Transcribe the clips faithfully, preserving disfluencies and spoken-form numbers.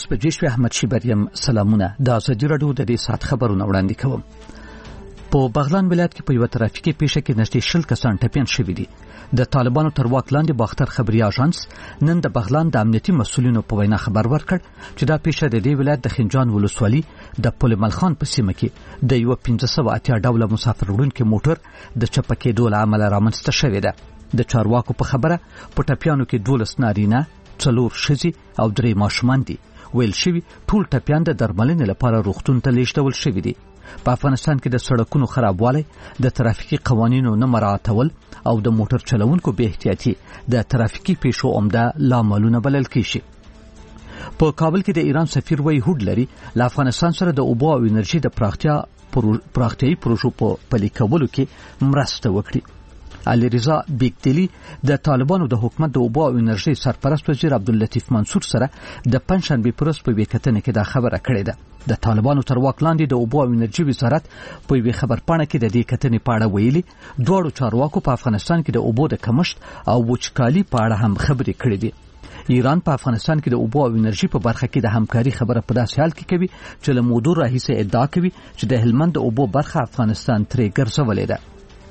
بجې شوې. احمد شیبریم سلامونه. د ازادي راډیو د دې ساعت خبرونه وړاندې کوم. په بغلان ولایت کې په یو ترافیکي پیښه کې نږدې شل کسان ټپیان شوي دي. د طالبانو تر واک لاندې باختر خبري اژانس نن د بغلان د امنیتي مسؤلینو په وینا خبر ورکړ چې دا پیښه د دې ولایت د خنجان ولسوالۍ د پل ملخان په سیمه کې د یو پنځه سوه اتیا ډوله مسافر وړونکي موټر د چپه کېدو له امله رامنځته شوې ده. د چارواکو په خبره په ټپیانو کې دولس نارینه، څلور ښځې او درې ماشومان دي. ویل شوي ټول ټپیان د درملنې لپاره روغتون ته لیږدول شوي دي. په افغانستان کې د سړکونو خرابوالی، د ترافیکي قوانینو نه مراعاتول او د موټر چلوونکو بې احتیاطي د ترافیکي پیښو عمده لاملونه بلل کېږي. په کابل کې د ایران سفیر وایي هوډ لري له افغانستان سره د اوبو او انرژي د پراختیا پراختیایي پروژو په پلي کولو کې مرسته وکړي. علي رضا بیگدلی د طالبانو د حکومت د اوبو او انرژي سرپرست وزیر عبداللطیف منصور سره د پنځشنبې په ورځ په یوې کتنې کې دا خبره کړې ده. د طالبانو تر واک لاندې د اوبو او انرژي وزارت په یوې خبرپاڼه کې د دې کتنې په اړه ویلي دواړو چارواکو په افغانستان کې د اوبو د کمښت او وچکالي په اړه هم خبرې کړې دي. ایران په افغانستان کې د اوبو او انرژي په برخه کې د همکاري خبره په داسې حال کې کوي چې له مودو راهیسې ادعا کوي چې د هلمند د اوبو برخه افغانستان ترې ګرځولې ده.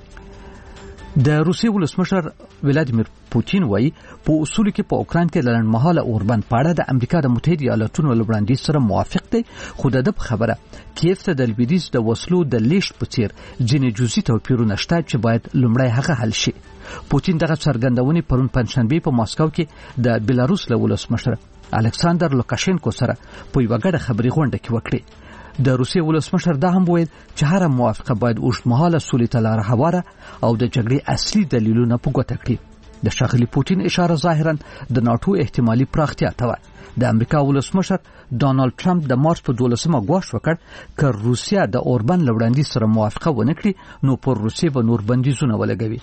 د روسیې ولسمشر ولادیمیر پوتین وایي په اصول کې په اوکراین کې لنډمهاله اوربند په اړه د امریکا د متحده ایالاتونو له وړاندیز سره موافق دی، خو د ده په خبره کیف ته د لویدیځ د وسلو د لیږد په څیر ځینې جزئي توپیرونه شته چې باید لومړی هغه حل شي. پوتین دغه څرګندونې پرون پنځشنبې په ماسکو کې د بیلاروس له ولسمشر الکساندر لوکاشینکو سره په یوه ګډه خبري غونډه کې وکړې. د روسیې ولسمشر دا هم ویل چې هر موافقه باید اوږدمهاله سولې ته لاره هواره او د جګړې اصلي دلیلونه په ګوته کړي. د ښاغلي پوتین اشاره ظاهرا د ناټو احتمالي پراختیا ته وه. د امریکا ولسمشر ډانالډ ټرمپ د مارچ په دولسمه ګواښ وکړ که روسیه د اوربند له وړاندیز سره موافقه ونه کړي نو پر روسیې به نور بندیزونه ولګوي.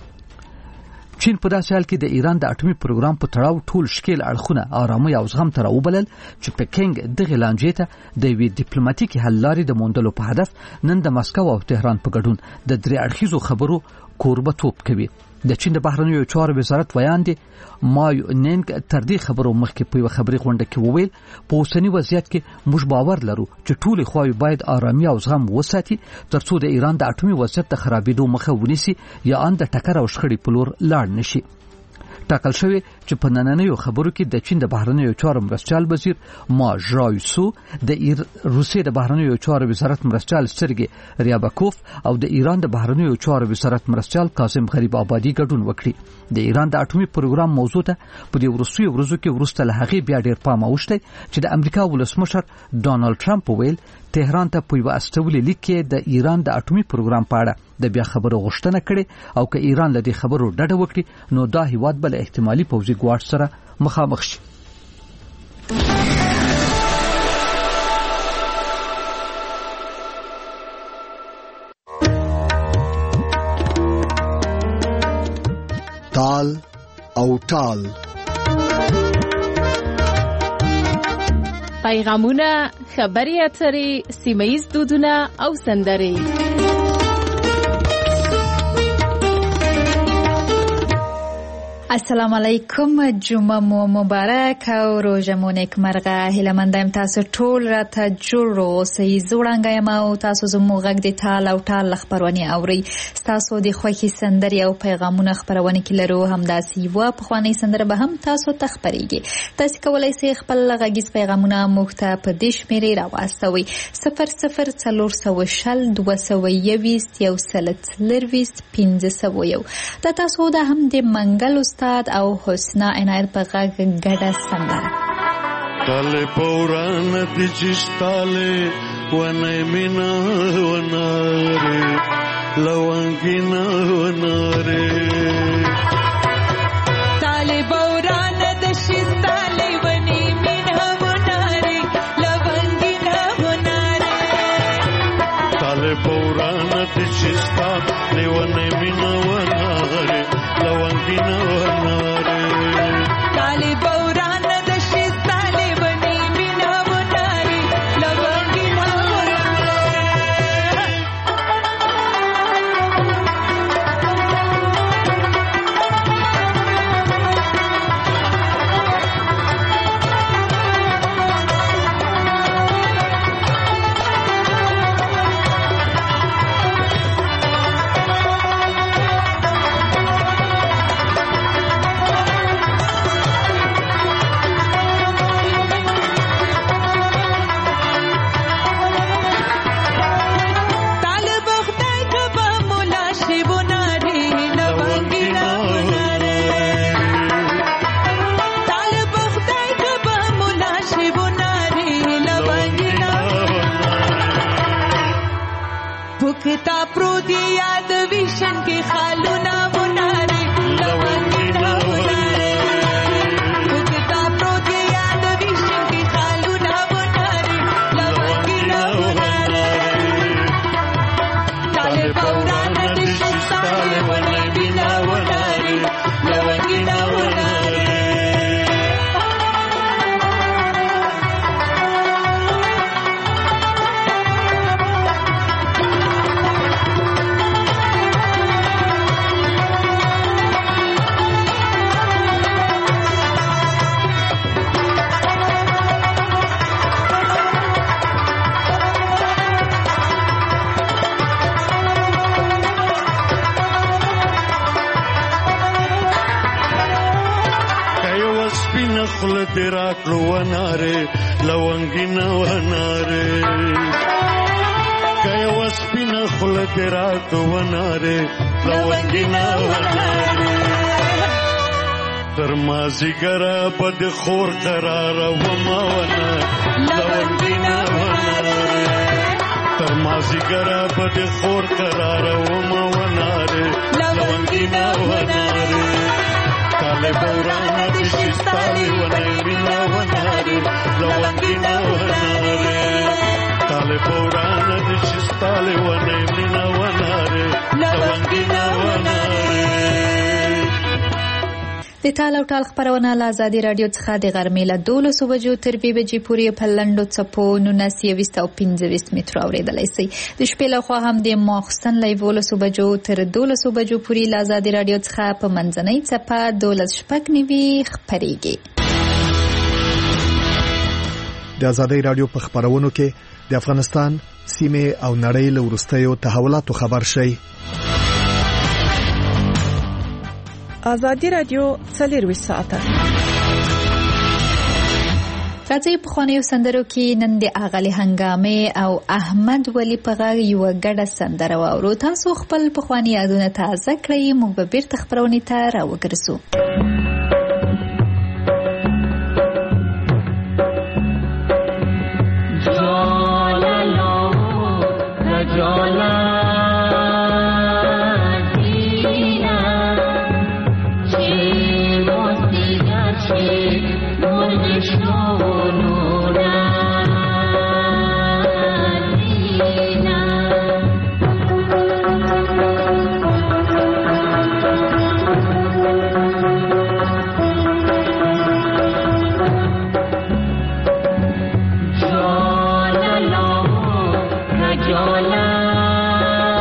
چین په داسې حال کې د ایران د اټومي پروګرام په تړاو ټول شکیل اړخونه آرامۍ او زغم ته راوبلل چې پکینګ دغې لانجې ته د یوې ډیپلوماتیکي حل لارې د موندلو په هدف نن د مسکو او تهران په ګډون د درې اړخیزو خبرو کوربه‌توب کوي. د چین د بهرنیو چارو وزارت ویاند مایو نینګ تر دې خبرو مخکې په یوه خبري غونډه کې وویل په اوسني وضعیت کې موږ باور لرو چې ټولې خواوې باید آرامي او زغم وساتي ترڅو د ایران د اټومي وضعیت د خرابېدو مخه ونیسي یا ان د ټکر او شخړې په لور لاړ نشي. ټاکل شوی چې په نننیو خبرو کې د چین د بهرنیو چارو مرستیال وزیر ما ژایسو د روسیې د بهرنیو چارو وزارت مرستیال سرګي ریاباکوف او د ایران د بهرنیو چارو وزارت مرستیال کاظم غریب آبادي ګډون وکړي. د ایران د اټومي پروګرام موضوع ته په دې وروستیو ورځو کې وروسته له هغې بیا ډېر پام اوښتی چې د امریکا ولسمشر ډانالډ ټرمپ ویل تهران ته په یوه استولي لیک کې د ایران د اټومي پروګرام په اړه د بیا خبرو غوښتنه کړې او که ایران له دې خبرو ډډه وکړي نو دا هیواد به له احتمالي پوځي ګواښ سره مخامخ شي. تال او ټال پیغامونه، خبري اترې، سیمه‌ییز دودونه او سندرې. السلام علیکم، جمعه مو مبارک او روژه مو نیکمرغه. هیله مند یم تاسو ټول راته جوړ اوسئ. زه وړانګه یم او تاسو زموږ غږ د ټال او ټال خپرونې اورئ. ستاسو د خوښې سندرې او پیغامونه خپرونې کې لرو. همداسې یوه پخوانۍ سندره به هم تاسو ته خپرېږي. تاسو کولی شئ خپل غږیز پیغامونه موږ ته په دې شمېرې راواستوئ: صفر صفر څلور سوه شل دوه سوه یویشت یو سل څلرویشت پنځه سوه یو. دا تاسو دا هم د منګل استاد او حسنا عنایت په غږ ګډه سندره. تاله پوران دي چستاله ونه مینا وناره لونګینا وناره تاله پوران د چستاله ونه مینا وناره لونګینا وناره تاله پوران دي چستاله ونه مینا وناره لونګینا وناره تاله پوران د چستاله ونه مینا وناره لونګینا وناره. تا پروت یاد ویشن کې خالونه وناره لونګینا وناره وکتا پروت یاد ویشن کې خالونه وناره لونګینا وناره تاله پوران د شستاله ونه بینا وناره لونګینا وناره خل تیرا کړو وناره لونګینا وناره کای وسپینا خل تیرا کړو وناره لونګینا وناره تر مازی ګرا بد خور قرار و ما ونه لونګینا وناره تر مازی ګرا بد خور قرار و ما وناره لونګینا وناره تاله بوران د شستاله ونه مینا وناره لونګینا وناره تاله بوران د شستاله ونه مینا وناره لونګینا وناره د ټال او ټال خبرونه له ازادي رادیو څخه د غرمې له دولسو بجو تر بیې بجې پورې په لنډو څپو نولس یویشت او پنځه ویشت مترو اورېدلی شئ. د شپې لخوا هم د ماخوستن له یولسو بجو تر دولسو بجو پورې له ازادي رادیو څخه په منځنۍ څپه دولس شپږ نوي خپرېږي. د ازادي رادیو په خبرونو کې د افغانستان سیمه او نړۍ له وروستیو تحولاتو خبر شئ. ازادي رادیو څلرویشت ساعته راځي په خوانیو سندرو کې نن د اغلی هنګامه او احمد ولی په غږ یو ګډه سندره واورو. تاسو خپل په خواني یادونه تازه کړئ، موږ به بیرته خبرونه ته راوګرځو. Jola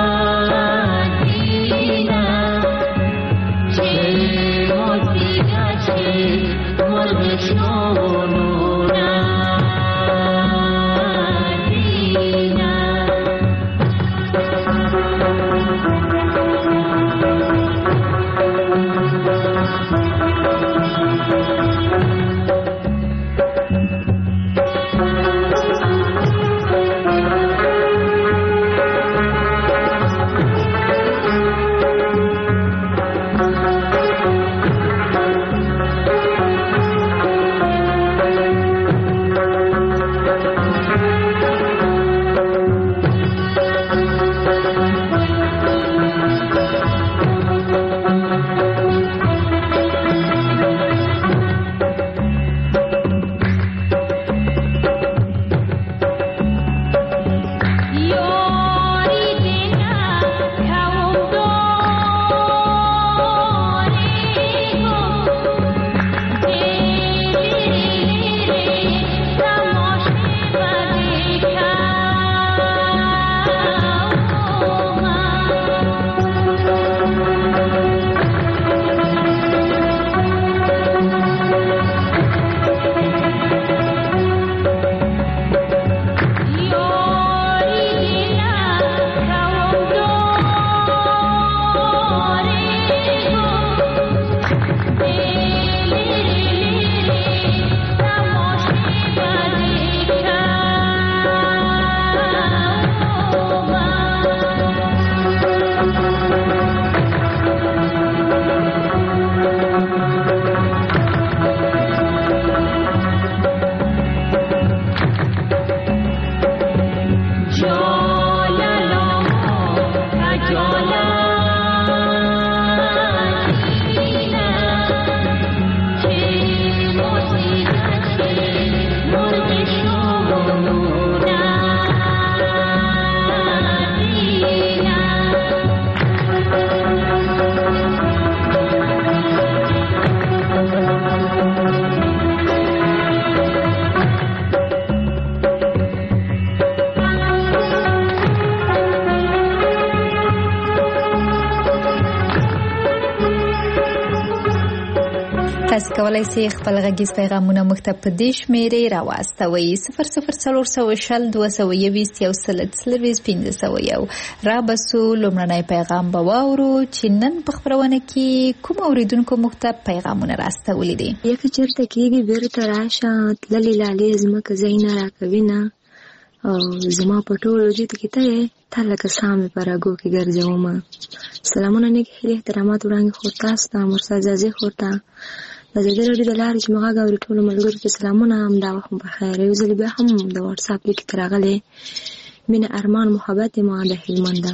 تاسو کولای شئ خپل غږیز پیغامونه موږ ته په دې شمیرې راواستوئ صفر صفر څلور سوه شل دوه سوه یویشت یو سل څلوېښت پنځه سوه یو. رابسو لومړنی پیغام به واورو چې نن په خپرونه کې کوم اوریدونکو موږ ته پیغامونه راستولي دي. یک چرته کېږي بیرته راشه تللې لالې ځمکه ځای نه راکوي نه او زما په ټول وجود کې ته یې تا لکه سامې په رګو کې ګرځومه. سلامونه نیک هیلې احترامات وړاندې خور تاسو ته مرسا ځاځي خور ته د ازادي راډیو د لارې چې موږ غږ اوري ټولو ملګرو ته سلامونه. همدا وخت مو بخیر. یو ځل بیا هم د واتساپ لیک ته راغلی مینه ارمان محبت ما د هلمند.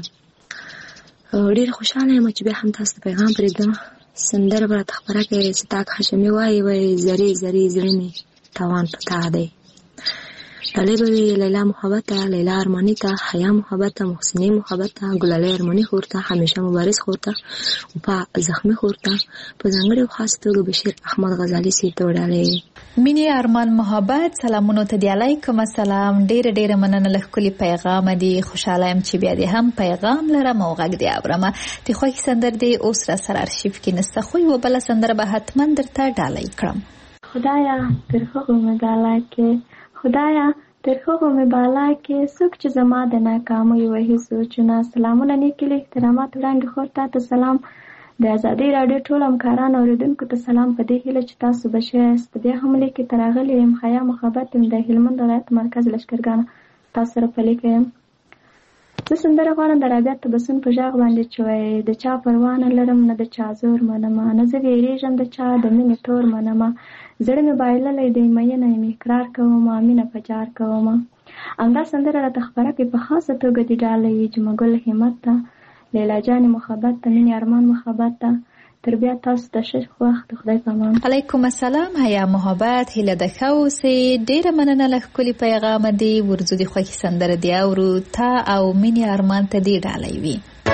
ډېره خوشحاله یم چې بیا هم تاسو ته پیغام پرېږدم. سندره به راته خپره کړې ستاک هاشمي وایي وایي زرې زرې زړه مې تاوان په تا دی. ډالۍ به وي لیلا محبت ته، لیلا ارماني ته، حیا محبت ته، محسنې محبت ته، ګلالۍ ارماني خور ته، همیشه مبارز خور ته، وفا زخمي خور ته، په ځانګړې او خاص توګه بشیر احمد غزالي صاحب ته ډالۍ. مینې ارمان محبت سلامونو ته دی. علیکم السلام. ډېره ډېره مننه له ښکلي پیغام دی. خوشحاله یم چې بیا دې هم پیغام لرم او غږ دې اورم. د خوښې سندر دې اوس را سره ارشیف کې نسته خو یوه بله سندره به حتما درته ډالۍ کړم. خدایا تر هغو مې بالا کې خدایا تر هغو مې بالا کې څوک چې زما د ناکامۍ وهي سوچونه. سلامونه نیک هیلې احترامات وړاندې خور ته سلام. د ازادي راډیو ټول همکاران اوریدونکو ته سلام په دې هیله چې تاسو به ښه یاست. په دې حملې کې ته راغلې یم حیا محبت یم د هلمند ولایت مرکز لښکرګانو تاسو سره په لیکه یم. زه سندره غواړم د رابعه تبسم په غږ باندې چې وایي د چا پروا نه لرم نه د چا زور منمه نه زه ویرېږم د چا د مینې تور منمه زړه مې بایللی دی مینه یم اقرار کومه مینه په جار کومه. همدا سندره راته خپره کړي په خاصه توګه دې ډالۍ وي جمعګل همت ته، لیلا جان محبت ته، مینې ارمان محبت ته. تر بیا تاسو ته ښه وخت. خدای پامان. علیکم السلام. حیا محبت هیله د ښه اوسې. ډېره مننه له ښکلي پیغام دی. ورځو د خوښې سندره دی اورو تا او مینې ارمان ته دې ډالۍ وي.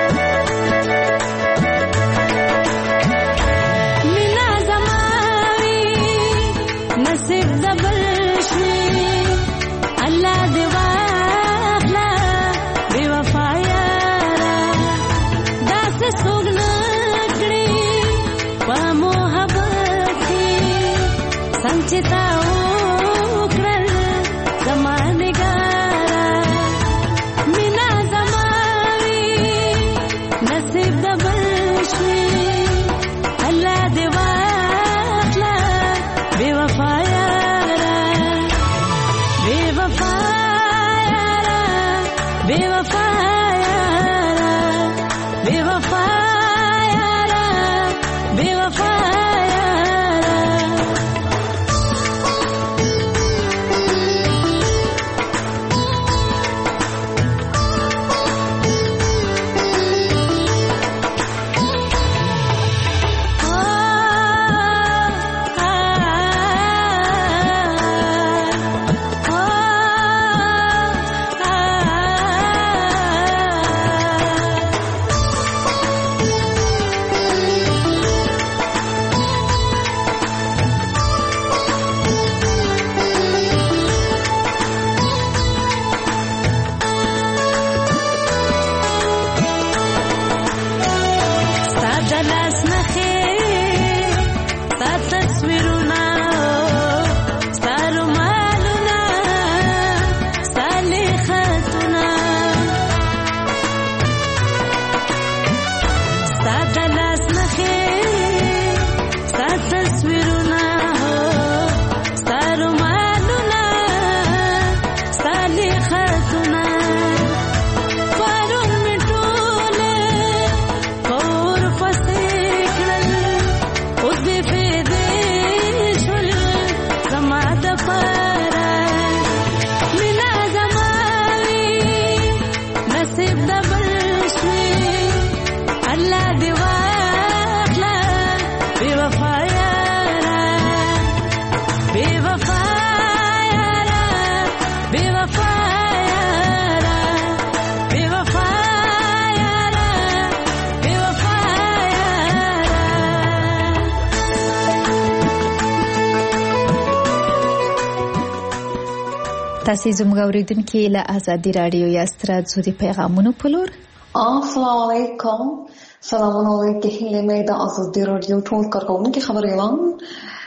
تاسو زموږ اوریدونکو له ازادي راډیو یاست. راځو د پیغامونو په لور. السلام علیکم. سلامونه علیکم. هیله مې د ازادي راډیو ټول کارکونکو خبرې وام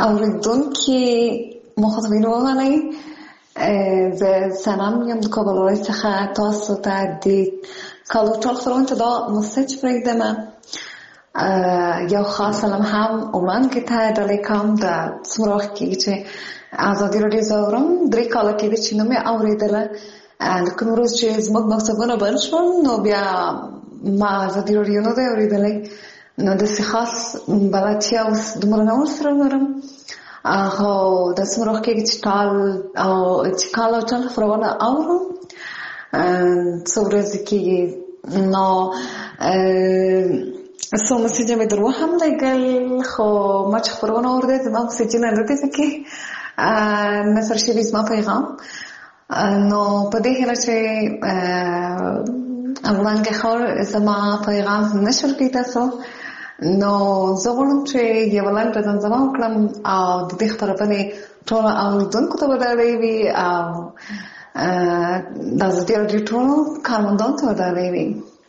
اوریدونکي مخاطبین ومنئ. زه سنم یم د کابل څخه تاسو ته د کالو ټول خپرونې ته دا مسج پرېږدم. یو خاص سلام هم وړاندې ته ډالۍ کوم. د څومره وخت کېږي چې ازادي راډیو زه اورم، درې کاله کېږي چې نه مې اورېدله. د کوم ورځ چې زموږ مکتبونه بند شول نو بیا ما ازادي راډیو نه دی اورېدلی، نو داسې خاص بلدتیا اوس دومره نه ورسره لرم. خو د څومره وخت کېږي چې ټال او چې کال او ټال خپرونه اورم، څو ورځې کېږي. نو څو مسیجه مې در وهم لګل، خو ما چې خپرونه اورېده زما مسیجونه نه دي پکې نثر شوي زما پیغام. نو په دې هیله چې وړاندې خور زما پیغام نشر کړي تاسو، نو زه غواړم چې یوه لنډه زمزمه وکړم او د دې خپرونې ټولو اورېدونکو ته به ډالۍ وي او د ازادي راډیو ټولو کارمندانو ته به ډالۍ وي.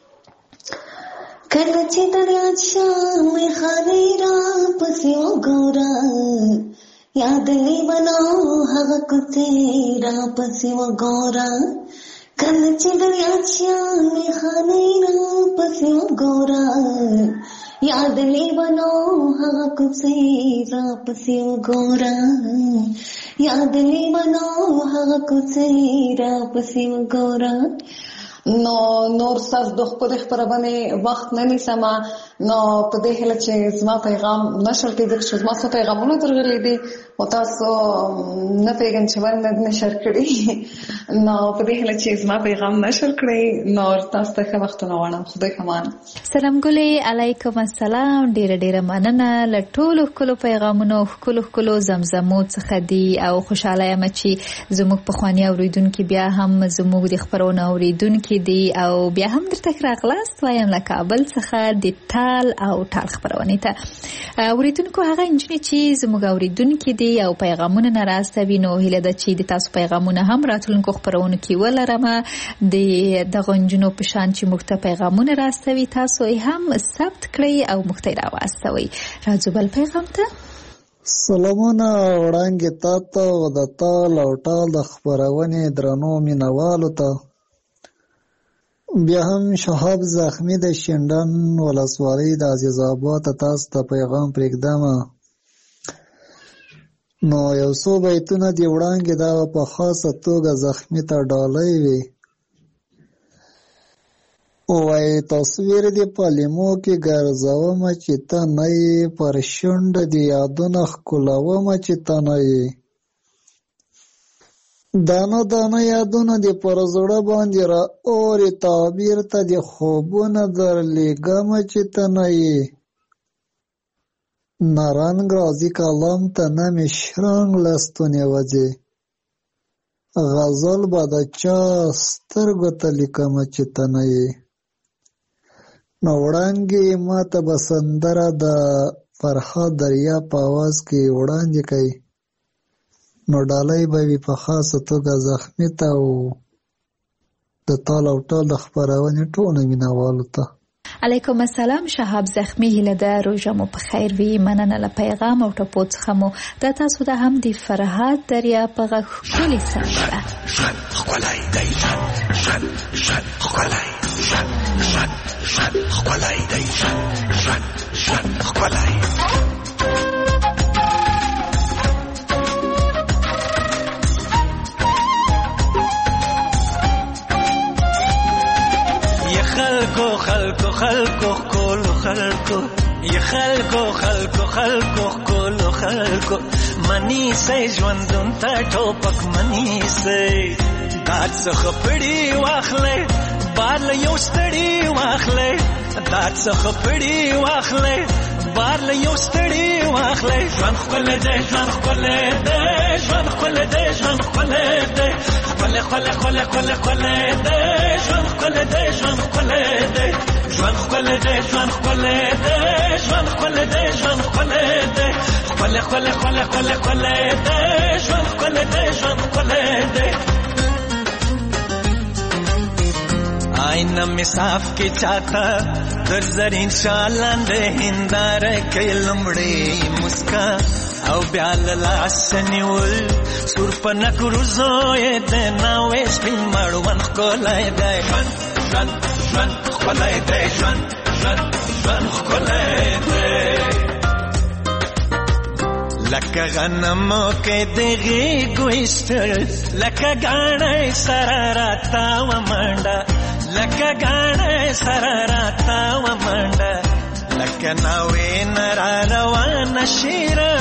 کله چې دریاب شامې خانې را پسې وګوره، یاد لیونو هغه کوڅې را پسې وګوره. کله چې دریاب شامې خانې را پسې وګوره، یاد لیونو هغه کوڅې را پسې وګوره. یاد لیونو هغه کوڅې را پسې وګوره. نو نور سر د خپل خبرونه وخت نه نیسم، نو په دې هله چې زما پیغام نشر کېږي چې زما څه پیغامونه درغلي دي او تاسو نه پیغام چې ونه نشر کړی، نو په دې هله چې زما پیغام نشر کړی نو تاسو ته وخت نه وړم. خدای کمان. سلام ګلې، علیکم السلام. ډېر ډېر مننه له ټولو ښکلو پیغامونو ښکلو ښکلو زمزمو څخه دي او خوشاله یم چې زموږ پخواني اورېدونکي بیا هم زموږ د خپرونو اورېدونکي دي او بیا هم درته راغلاست وایم له کابل څخه د ټال او ټال خپرونې ته. اورېدونکو هغه نجونې چې زموږ اورېدونکي دي او پیغامونه نه راستوي، نو هیله ده چې د تاسو پیغامونه هم راتلونکو خپرونو کې ولرم. د دغه نجونو په شان چې موږ ته پیغامونه راستوي تاسو یې هم ثبت کړئ او موږ ته یې راواستوئ. راځو بل پیغام ته. سلامونه وړاندې تا ته او د ټال او ټال د خپرونې درنو مینوالو ته. بیا هم شهاب زخمی د شینډن ولسوالۍ د عزیز آباد تاسو ته پیغام پرېږدم. نو یو څو بیتونه دی وړاندې دا په خاصه توګه زخمی ته ډالۍ وي. وایي تصویر دی په لیمو کې ګرځومه چې ته نه یې، پر شونډه دی یادونه ښکلومه چې ته نه یې. دانه دانه یادونه دی پر زړه باندې را اورې، تعبیر ته دی خوبونه در لیږمه چې ته نه یې. نه رنګ راځي کلام ته نه مې شرنګ له ستونې وځي، غزل به د چا سترګو ته لیکمه چې ته نه یې. نو وړاندې ما ته به سندره د فرهاد دریا په اواز کې وړاندې کوي، نو ډالۍ به وي په خاصه توګه زخمی ته او د ټال او ټال د خپرونې ټولو مینوالو ته. علیکم السلام. شهاب زخمی، هیله ده روژه مو په خیر وي. مننه له پیغام او ټپو څخه مو د تاسو د هم د فرهاد دریا په غږ ښکلې سندره. ژوند ښکلی دی، ژوند ژوند ژوند ښکلی، ژوند ژوند ژوند ښکلی دی، ژوند ژوند ژوند ښکلی. خلکو خلکو خلکو کولو خلکو ی خلکو خلکو خلکو کولو خلکو منی سي ژوندون ته ټوپک منی سي دات څخه پړی واخلې بار له یو ستړی واخلې دات څخه پړی واخلې بار له یو ستړی واخلې. ژوند خپل دې ژوند خپل دې ژوند خپل دې ژوند خپل دې خپل خپل خپل خپل خپل دې ژوند خپل دې ژوند خپل دې ژوند خپل دې ژوند خپل دې ژوند خپل دې ژوند خپل دې خپل خپل خپل خپل خپل دې ژوند خپل دې ژوند خپل دې. آئینه می صاف کی چاہتا در زرین شالان دے ہندار کے لمڑی مسکا او بیا لاس نیول سور په نکروزو یې د ناوې سپین مړوند ښکلی دی ژوند ژوند ژوند ښکلی دی ژوند ژوند ژوند ښکلی دی لکه غنمو کې د غېږو ایستل لکه ګاڼی سره راتاوه منډه لکه ګاڼی سره راتاوه منډه لکه ناوې نه را روانه شیره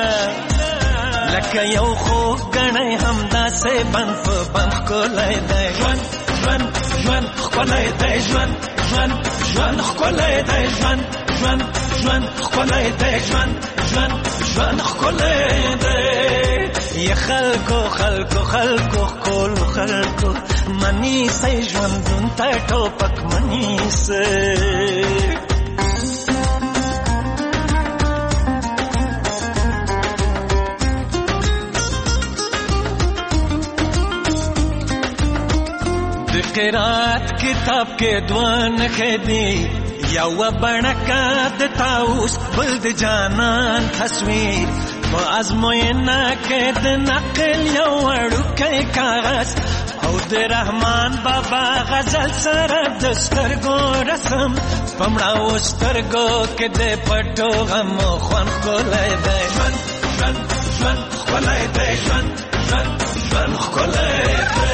لکه یو خوږ ګڼی همداسې بند په بند ښکلی دی ژوند ژوند ژوند ښکلی دی ژوند ژوند ژوند ښکلی دی ژوند ژوند ژوند ښکلی دی ژوند ژوند ژوند ښکلی دی ی خلکو خلکو خلکو ښکلو خلکو منیسئ ژوندون ته ټوپک منیسئ قرات کتاب کې دوه نښې دي یوه بڼکه د طاووس بل د جانان تصویر په ازموینه کې د نقل یو وړوکی کاغذ او د رحمان بابا غزل سره د سترګو رسم په مړاوو سترګو کې د پټو غمو خوند ښکلی دی ژوند ژوند ژوند ښکلی دی ژوند ژوند ژوند ښکلی دی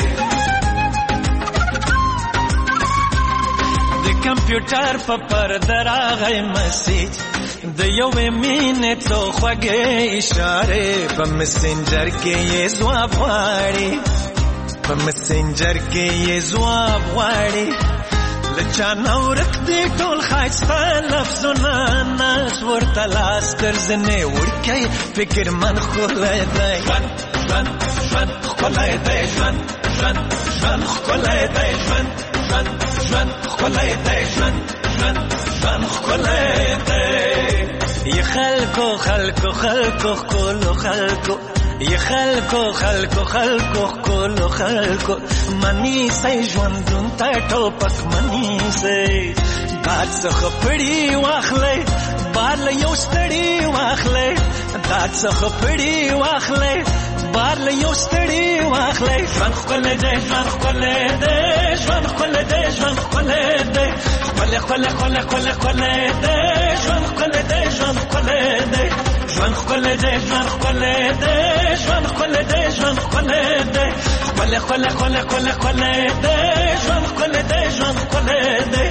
کمپیوټر په پرده راغی مسیج د یوې مینې څو خوږې اشارې په مسنجر کې یې ځواب غواړي په مسنجر کې یې ځواب غواړي له چا نه ورک دي ټول ښایسته لفظونه ناز ورته لاس تر زنې وړکی فکرمن ښکلی دی ژوند ژوند ژوند ښکلی دی ژوند ژوند ژوند ښکلی دی ژوند ژوند ژوند ښکلی دی ژوند ژوند ژوند ښکلی دی ی خلکو خلکو خلکو ښکلو خلکو ی خلکو خلکو خلکو ښکلو خلکو منیسئ ژوندون ته ټوپک منیسئ دا څخه پړي واخلئ بار له یو ستړي واخلئ دا څخه پړي واخلئ بار له یو ستړي واخلئ ژوند ښکلی دی ژوند ښکلی دی ژوند ښکلی دی ژوند ښکلی دی ښکلی ښکلی ښکلی ښکلی ښکلی دی ژوند ښکلی دی ژوند ښکلی دی ژوند ښکلی دی ژوند ښکلی دی ژوند ښکلی دی ژوند ښکلی دی ښکلی ښکلی ښکلی ښکلی ښکلی دی ژوند ښکلی دی ژوند ښکلی دی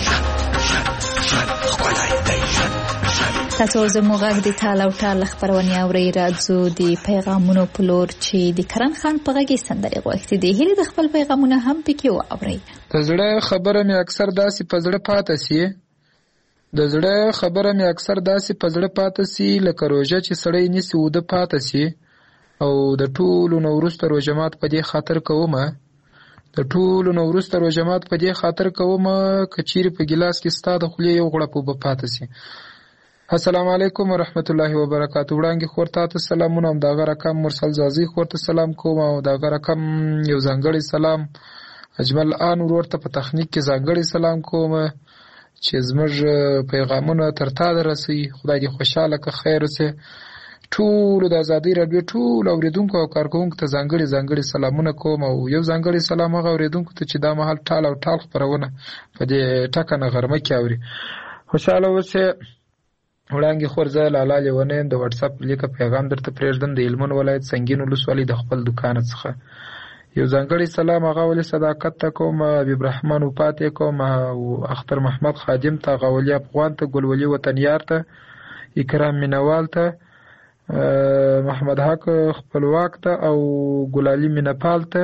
تاسو زموږ غږ د ټال او ټال خبرونه اورئ راځو د پیغامونو په لور چې د کرن خان په غږ سندرې غوښتي دي هلي د خپل پیغامونه هم پکې واورئ د زړه خبره مې اکثر داسې په زړه پاتې سي د زړه خبره مې اکثر داسې په زړه پاتې سي لکه روژه چې سړی نیسي وده پاتې سي او د ټولو نو وروسته روژه مات په دې خاطر کومه د ټولو نو وروسته روژه مات په دې خاطر کومه که چیرې په ګیلاس کې ستا د خولې یو غړپ اوبه پاتې سي السلام علیکم ورحمت الله وبرکاتہ وړاندې خور ته سلامونه او دغه رقم مرسل زازي خور ته سلام کوم او دغه رقم یو ځانګړی سلام اجمل ان ورور ته په تخنیک کې ځانګړی سلام کوم چې زموږ پیغامونه تر تا درسي خدای دې خوشاله که خیر وسه ټول د ازادي رادیو ټول اوریدونکو او کارکونکو ته ځانګړي ځانګړي سلامونه کوم او یو ځانګړي سلام هغه اوریدونکو ته چې دا مهال ټال او ټال خبرونه په دې ټکنه غرمه کې اوري خوشاله وسه وړاندې خورځه لاله لیونه د واتس اپ لیک پیغام درته پرېږدم د هلمند ولایت سنگین ولسوالۍ د خپل دکان څخه یو ځانګړی سلام هغه ولې صداقت ته کوم حبیب رحمان وپاتې کوم او اختر محمد خادم ته غولي افغان ته ګلولي وطنیار ته اکرام مینوال ته محمد حق خپلواک ته او ګلالي مینپال ته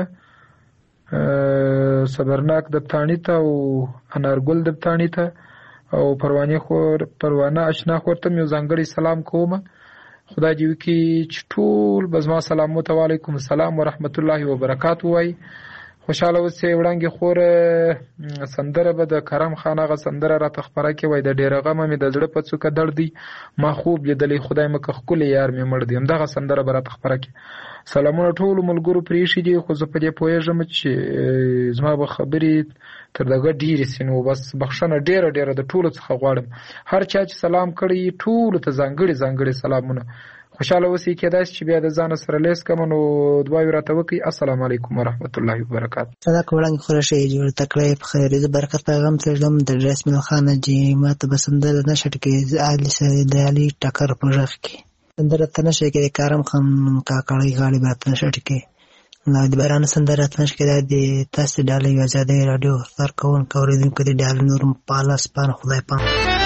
صبرناک دبتانی ته او انارګل دبتانی ته او پروانه خور پروانه آشنا خور ته یو ځانګړی سلام کوم خدای دې وکړي چې ټول بزما سلام علیکم السلام ورحمت الله وبرکاتہ وای خوشاله اوسئ وړاندې خور سندره به د کرم خان هغه سندره را تخبره کې وای د ډیره غم مې د زړه په څوکه دردي ما خوب لیدلې خدای مکه خولې یار مې مړ دي همدغه سندره به را تخبره کې سلامونه ټول ملګرو پریښي دي خو زه په دې پوهېږم چې زما به خبرې تر دغه ډېرې سي نو بس بخښنه ډېره ډېره د ټولو څخه غواړم هر چا چې سلام کړی ټولو ته ځانګړي ځانګړي سلامونه خوشاله اوسئ. کېدای شي چې بیا د ځان سره لیس کوم نو دعاوې راته وکړئ. السلام علیکم ورحمت الله وبرکاته. صدق وړاندې خورشي جوړ تکړه په خیر د برکت پیغام ترجم د درس مل خان جی ماته بسندل نشټ کې علي سره د علي ټکر پروژه کې سندره تنشه کې کارم خان کا کړي غاړي به تنشه کې نو د باران سندره تنشه کې د تاسو ډالې آزادې رادیو سر کوون کوریدونکو د ډال نور پالاس پان خدای پام.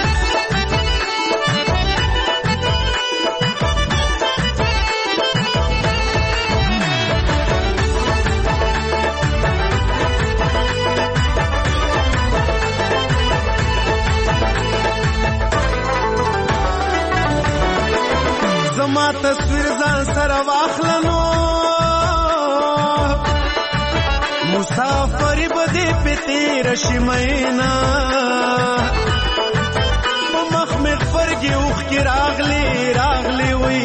زما تصویر ځان سره واخلنو مسافر بده پتی رشمینا په مخ مې فرګي اوخ کې راغلي راغلي وي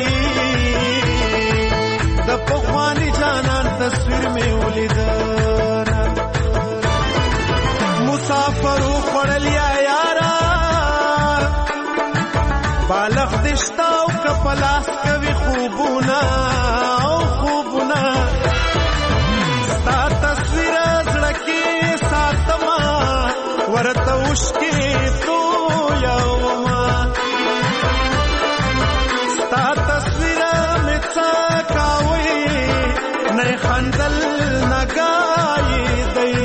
د پخواني جانان تصویر مې ولید مسافر خړل یا یارا بالغ دشتا او کپلاس کوي خوبونه او خوبونه ستا تصویر زړه کې ساتما ورته وشکې تو یوما ستا تصویر مې څه کاوي نه خندل نګای دی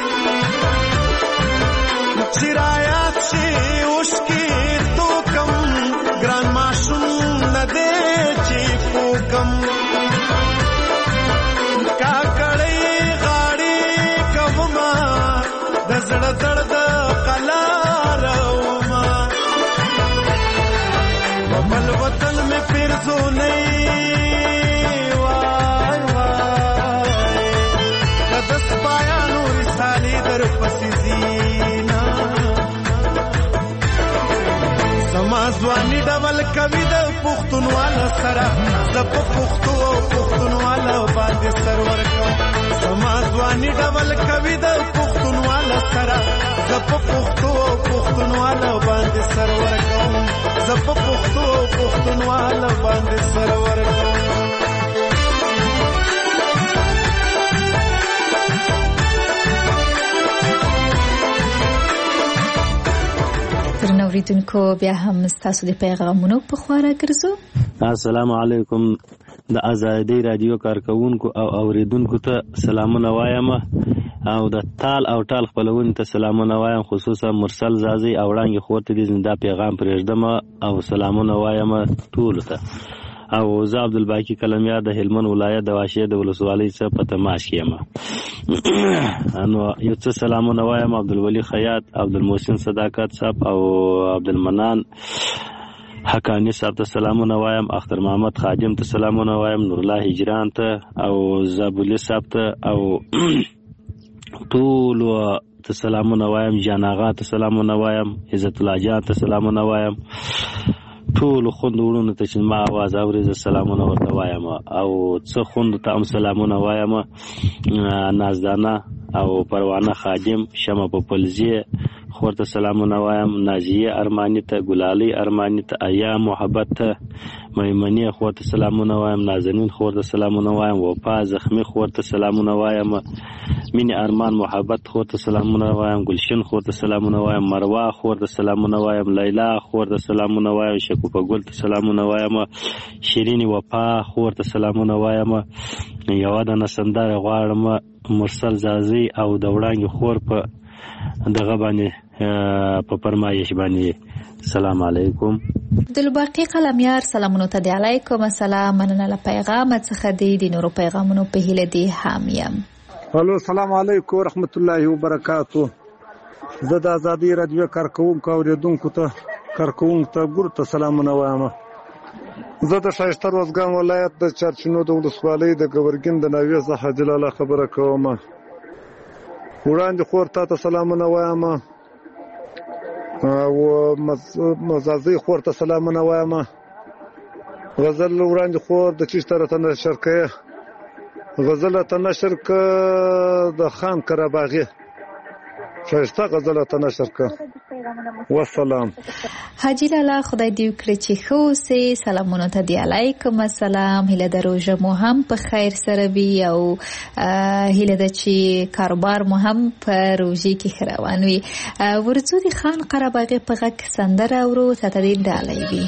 چرایات شي وشکې تو کم ګران ماشوم نه دی چې پوکم کاکړې غاړې کوما د زړه درد قلارما په بل وطن مې پیرزو نه وای وای د سپایانو رسالې در پسې زینا ځواني ډول کوي د پښتونواله سره زه په پښتو او پښتونواله باندې سر ورکوم زما ځواني ډول کوي د پښتونواله سره زه په پښتو او پښتونواله باندې سر ورکوم زه په پښتو او پښتونواله باندې سر ورکوم. اوریدونکو بیا هم ستاسو د پیغامونو په خواړه ګرځو. السلام علیکم د آزادۍ رادیو کارکونکو او اوریدونکو ته سلامونه وایم او د تال او ټال خپلون ته سلامونه وایم خصوصا مرسل زازي او وړاندې خورته دي زنده پیغام پرېږدم او سلامونه وایم ټول ته او زه عبدالباقی کلمیار د هلمند ولایت د واشې د ولسوالۍ څخه په تماس کې یم. نو یو څه سلامونه وایم عبدالولي خیاط عبدالمحسن صداقت صاحب او عبدالمنان حقانی صاحب ته سلامونه وایم اختر محمد خادم ته سلامونه وایم نور الله هجران ته او زابولی صاحب ته او ټول ته سلامونه وایم جان آغا ته سلامونه وایم عزت الله جان ته سلامونه وایم ټول خوند وړونو ته چې ما आवाज اوري زه سلامونه ورته وایم او څه خوند ته هم سلامونه وایم نازدانه او پروانه خادم شمه په پلزیه خورته سلامونه وایم نازیه ارمانی ته ګلالي ارمانی ته ایا محبت ته میمنی خورته سلامونه وایم نازنین خورته سلامونه وایم وفا زخمی خورته سلامونه وایم مینی ارمان محبت خورته سلامونه وایم گلشن خورته سلامونه وایم مروه خورته سلامونه وایم لیلا خورته سلامونه وایم شکوفه ګل ته سلامونه وایم شیرین وفا خورته سلامونه وایم یو د نسندار غواړم مرسل زازي او د وړاندې خور په دغه باندې په فرمایش باندې سلام علیکم. عبدالباقی قلمیار سلامونو ته دی علیکم السلام مننه له پیغام څخه دی د نورو پیغامونو په هیله دی حامیم. الو السلام علیکم ورحمت الله وبرکاتو. زه د آزادۍ رادیو کارکونکو اوریدونکو ته کارکونکو ته ګور ته سلامونه وایم. زه د شایسته روزګان ولایت د چارچینو د ولسوالۍ د ګورګین د ناوې څخه جلاله خبره کوم. وړاندې خور ته سلامونه وایم او مزازي خور ته سلامونه وایم. غزل وړاندې خور د چیشته ته نشر کړه غزل ته نشر ک د خان کرباغي ښایسته غزل ته نشر کړه. والسلام. حاجی لالا خدای دې وکړي چې ښه اوسې. سلامونه ته دی علیکم السلام. هیله ده روژه مو هم په خیر سره وي او هیله ده چې کاروبار مو هم په روژې کې ښه روان وي. ورځو د خان قرهباغي په غږ سندره اورو ته ته دې ډالۍ وي.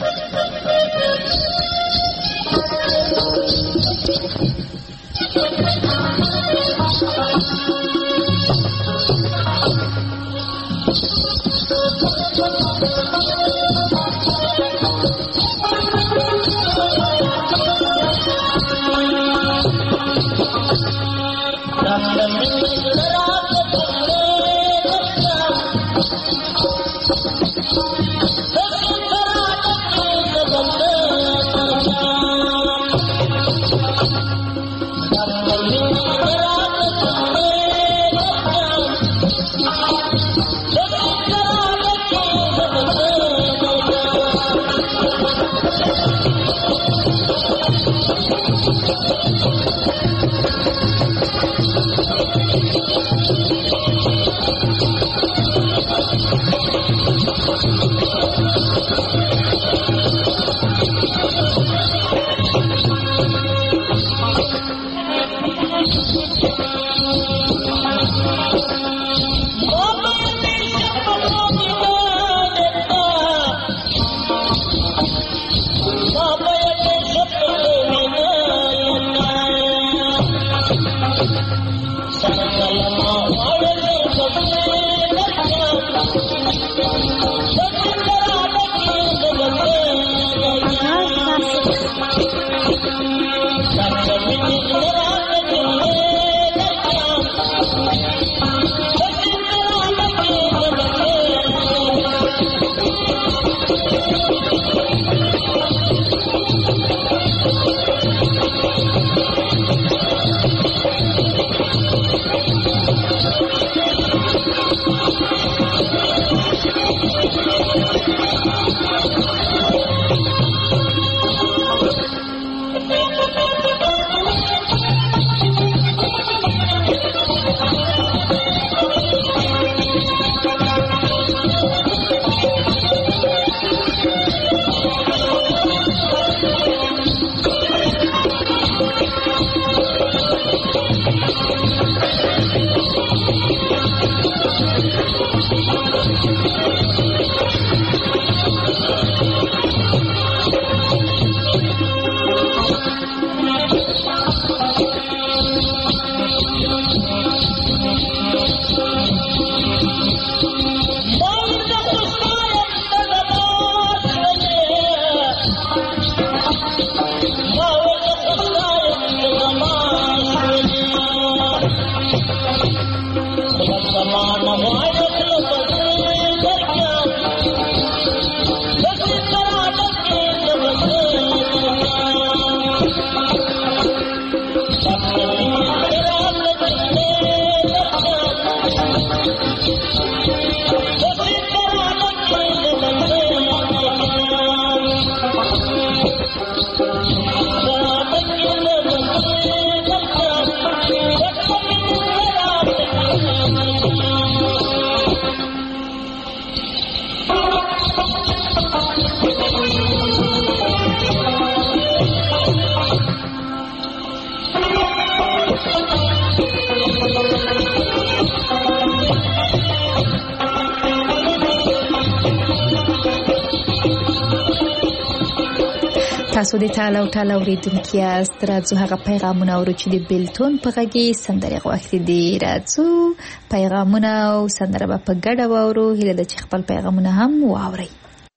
تاسو د تعالی او تعالی اوریدونکو یاست. راځو هغه پیغامونه اورو چې د بیلتون په غږی سندره غوښتي دي. راځو پیغامونه او سندره په ګډه واورو. هیله ده چې خپل پیغامونه هم واوري.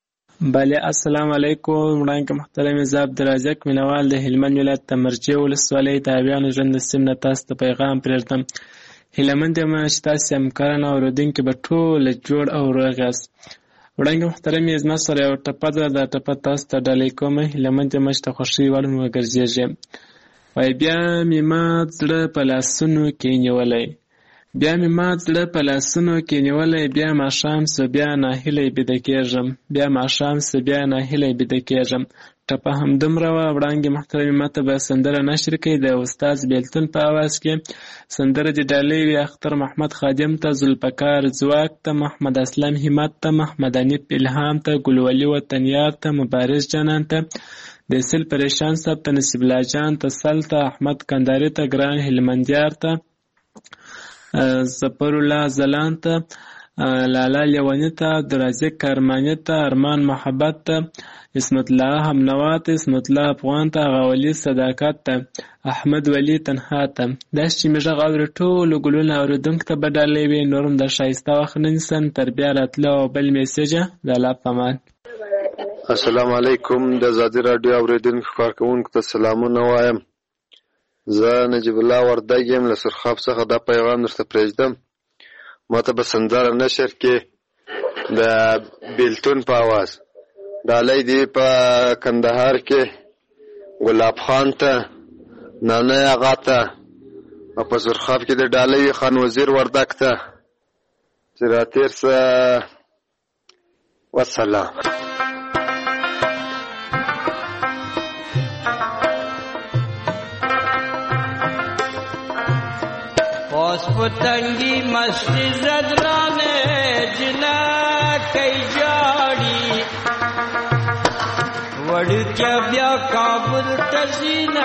بله السلام علیکم. وړاندې محترم زاب درازک مینوال د هلمند ولایت تمرچه ولسوالۍ تابعیانو ژوند سیم نه تاسو ته پیغام پرېږدم. هلمند یم چې تاسو همکاران او اوریدونکو به ټول جوړ او روغ یاست. وړاندې محترم زما سره یو ټپه ده. دا ټپه تاسو ته ډالۍ کوم. هلمند یم چې ته خوښي وړ مو ګرځېږي. وای بیا مې مات زړه په لاسونو کې نیولی، بیا مې مات زړه په لاسونو کې نیولی، بیا ماښام سو بیا ناهیلی بیده کېږم، بیا ماښام سو بیا ناهیلی بیده کېږم. ټپه همدومره وه. وړانګې محترمې ماته به سندره نشر کړي د استاد بیلتون په اواز کې. سندره د ډالۍ وي اختر محمد خادم ته، ذوالفقار ځواک ته، محمد اسلم همت ته، محمد انیف الهام ته، ګلولي وطنیار ته، مبارز جانان ته، د سل پریشان صاحب ته، نصیب الله جان ته، سل ته، احمد کنداري ته، ګران هلمندیار ته، ظفر الله زلان ته، لالا لیوانی ته، عبدالرزاق کارمانی ته، ارمان محبت ته، اسمت الله همنوا ته، اسمت الله افغان ته، غاولی صداقت ته، احمد ولی تنها ته. داسې چې مې غږ اوري ټولو ګلونه اورېدونکو ته به ډالۍ وي. نور هم د ښایسته وخت نه نیسم تر بیا راتله او بل میسیجه د الله په امان. السلام علیکم. د ازادي راډیو اورېدونکو کارکوونکو ته سلامونه وایم. زه نجیب الله وردګ یم له سرخاب څخه دا پیغام درته پرېږدم. ماته به سندره نشر کې د بیلتون په اواز. ډالۍ دی په کندهار کې ګلاب خان ته، نانه اغا ته، او په سرخاب کې د ډالۍ خان وزیر وردګ ته چې راتېر سه. والسلام. پاس پتنگی مستی زدرانے جنا کئی جاڑی وڑ کیا بیا کابل تزینا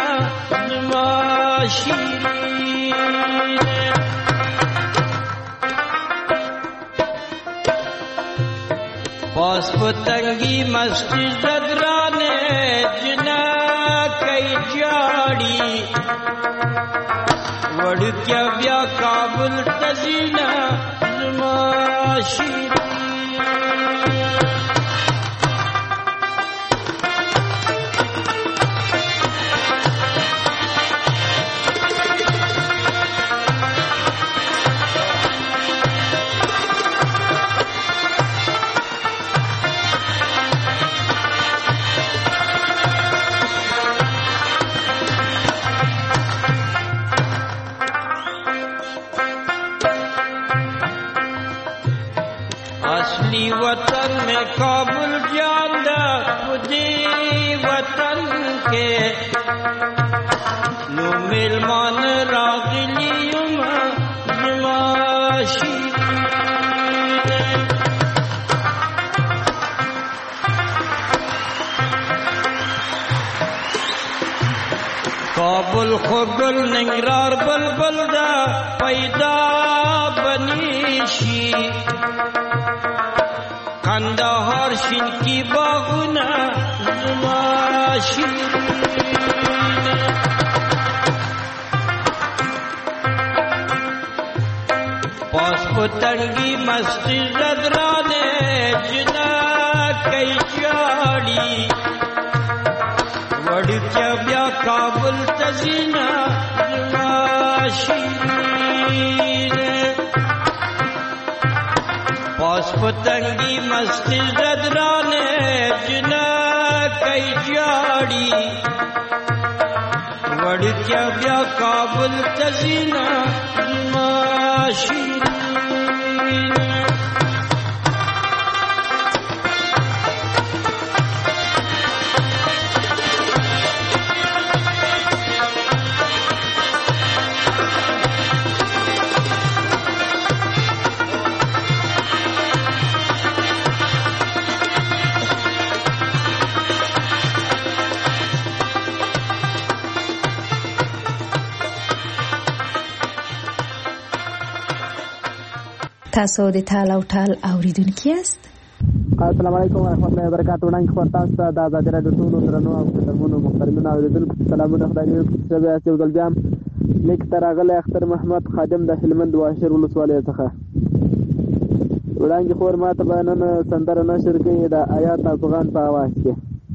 نماشین. پاس پتنگی مستی زدرانے جنا کئی جاڑی وڑ کیا بیا کابل تزینا نماشین. वतन में काबुल जांदा खुदी वतन के नो मेलमान रागिलियुम नमाशी. काबुल खुगल निंगरार बलबल दा पैदा बनीशी. کندهار شین کی باغونه زما شیرین. پاس پتنگی مستی زدرانے جنا کئی جاڑی وڑ کیا بیا کابل تزینا زما شیرین. پاس پتنگی مستی زدرانے جنا کئی جاڑی وڑ کیا بیا کابل تزینا نماشین. تاسو د ټال او ټال اوریدونکي یاست. السلام علیکم ورحمۃ اللہ وبرکاتہ. وړاندې خبر تاسو ته د آزادۍ راډیو ټولو درنو او محترمو محترمینو اوریدونکو سلامونه. خدای دې وکړي چې یو ځل بیا لیک ته راغلی اختر محمد خادم د هلمند واشر ولسوالۍ څخه. وړاندې خبر ماته به نن سندره نشر کړي د آیات افغان په اواز کې.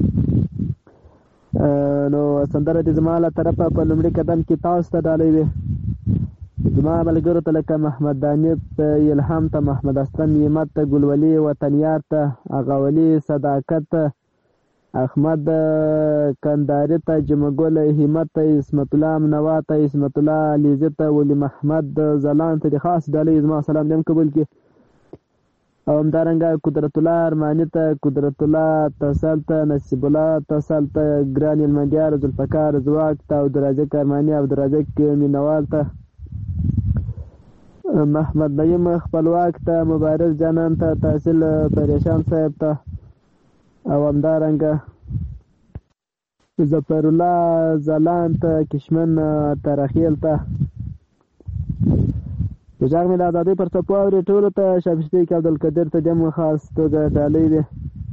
نو سندره دې زما له طرفه په لومړي قدم کې تاسو ته ډالۍ وي. زما ملګرو ته لکه محمد دانیب ته، الهام ته، محمد اسلم یمت ته، ګلولي وطنیار ته، اغاولي صداقت ته، احمد کنداري ته، جمګل همت ته، اسمت الله منوا ته، اسمت الله علیزه ته، ولی محمد زلان ته د خاص ډالۍ زما سلام دیم قبول کړي. او همدارنګه قدرت الله ارماني ته، قدرت الله توسل ته، نصیب الله توسل ته، ګران هلمندیار ذوالفقار ځواک ته، عبدالرزاق ارماني، عبدالرزاق مینوال ته، محمد نعیم خپلواک ته، مبارک جانان ته، تحصیل پریشان صاحب ته، او همدارنګه ظفر الله زلان ته، کشمن ترخیل ته. د غږ مې د ازادۍ پر څپو اوري ټولو ته شابستی کې عبدالقدیر ته دیم خاص توګه ډالۍ دی.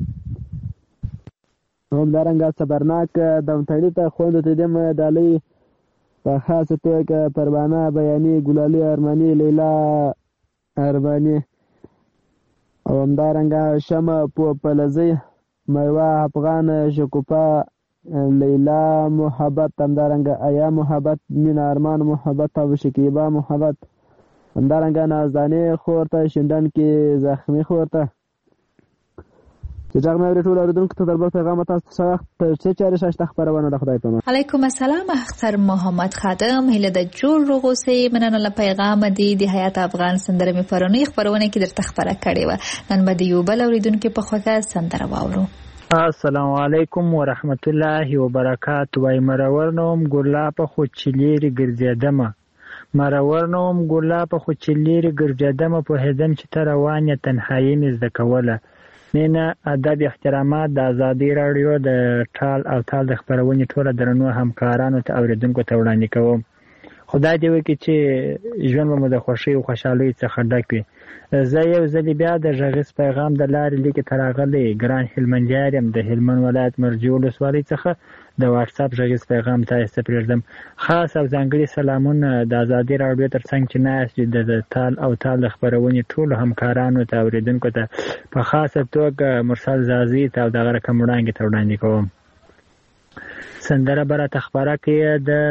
همدارنګه صبرناک دمتړي ته خویندو ته دیم ډالۍ په خاصه توګه پروانه بیاني، ګلالي ارماني، لیلا ارماني، او همدارنګه شمع پلزی، میوه افغان، شکوفه، لیلا محبت، همدارنګه ایا محبت، مینا ارمان محبت او شکیبا محبت، همدارنګه نازدانې خور ته، شندن کې زخمي خور ته. چې غږ مې اوري ټول اورېدونکو ته دربه پیغام تاسو څه وخت څه چارې شته خبرونه د خدای په امان. علیکم السلام اختر محمد خادم، هله د جوړ روغوسې مننه له پیغام دی د حیات افغان سندره می پرونی خبرونه کې درته خبره کړې و. نن به د یو بل اورېدونکو په خوګه سندره واورو. السلام علیکم ورحمت الله وبرکاته. وای مرور نوم ګلا په خو چلیری ګرځیدمه، مرور نوم ګلا په خو چلیری ګرځیدمه، په هدم چې تر روانه تنهایی مې زده کوله. مینه ادب احترامات د ازادي رادیو د ټال او تال د خبرونې ټوله درنو همکارانو ته اوریدونکو ته وړاندې کوم. خدای دې وکړي چې ژوند مو د خوښۍ او خوشحالۍ څخه ډک وي. زه یو ځل بیا د غږیز پیغام د لارې لیکې ته راغلی ګران هلمندیار یم، د هلمند ولایت مرجع ولسوالۍ څخه د واتس اپ غږیز پیغام تاسو ته پرېږدم. خاص او ځانګړي سلامونه د ازادي رادیو تر څنګ چې ناست د تال او تال د خبرونې ټولو همکارانو ته اوریدونکو ته په خاصه توګه مرسل زازي ته او دغه رقم وړاندې ته وړاندې کوم. سندره به راته خپره کړې د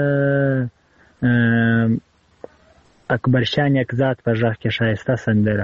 اکبر شان یکزاد په غږ کې ښایسته سندره.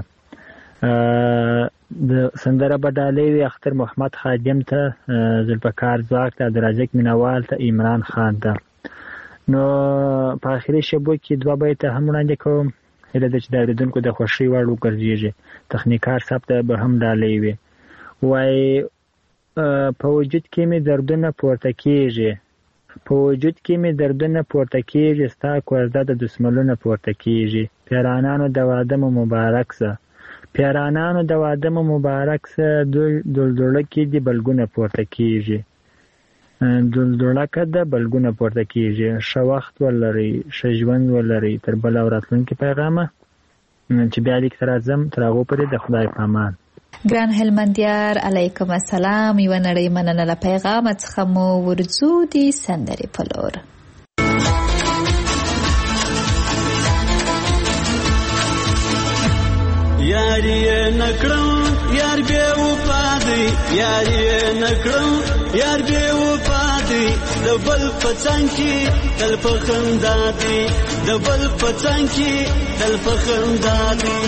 د سندره به ډالۍ وي اختر محمد خادم ته، ذوالفقار ځواک ته، عبدالرزاق مینوال ته، عمران خان ته. نو په آخري شبو کې دوه بیته هم وړاندې کوم، هیله ده چې د اورېدونکو د خوښۍ وړ وګرځېږي. تخنیکار صاحب ته به هم ډالۍ وي. وایي په وجود کې مې دردونه پورته کېږي، په وجود کې مې دردونه پورته کېږي، ستا کوژده د دسملونه پورته کېږي. پیرانانو د واده مو مبارک سه، پیرانانو د واده مو مبارک سه، دلدلکې د بلګونه پورته کېږي، دلدلکه د بلګونه پورته کېږي. ښه وخت ولرئ، ښه ژوند ولرئ. تر بله او راتلونکي پیغامه چې بیا لیک ته راځم، تر هغو پورې د خدای په امان. ګران هلمندیار علیکم السلام، یوه نړۍ مننه له پیغامه څخه مو ورځو د سندرې په لور. یاری نکړم یار بے وفا دی، یاری نکړم یار بے وفا دی، د بل پڅنګ کې تل په خندا دی، د بل پڅنګ کې تل په خندا دی.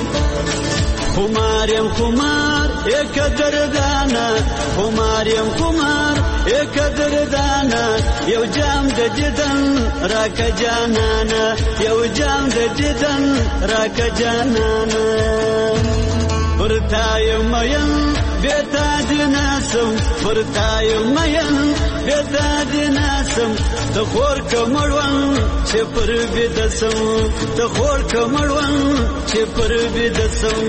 خمار یم خمار یک دردانا، خمار یم خمار یک دردانا، یو جام د دیدن راکه جانانا، یو جام د دیدن راکه جانانا. پرتای مین بیتا دیناسم، پرتای مین بیتا دیناسم، ته خور کمړون چې پر بدسم، ته خور کمړون چې پر بدسم.